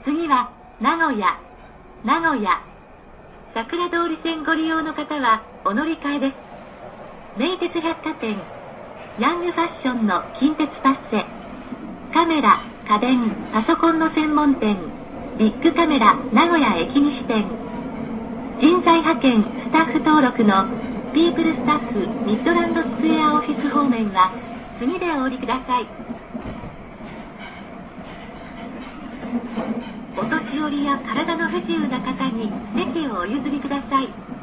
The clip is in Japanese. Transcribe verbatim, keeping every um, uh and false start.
次は名古屋、名古屋。桜通り線ご利用の方はお乗り換えです。名鉄百貨店、ヤングファッションの近鉄パッセ、カメラ、家電、パソコンの専門店、ビッグカメラ名古屋駅西店、人材派遣スタッフ登録のピープルスタッフミッドランドスクエアオフィス方面は次でお降りください。お年寄りや体の不自由な方に席をお譲りください。